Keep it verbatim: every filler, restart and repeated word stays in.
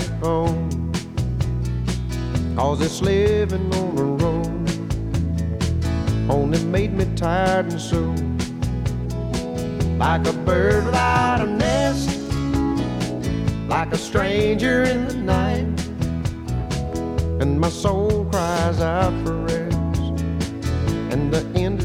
back home. 'Cause this living on the road only made me tired and so. Like a bird without a nest, like a stranger in the night, and my soul cries out for rest, and the end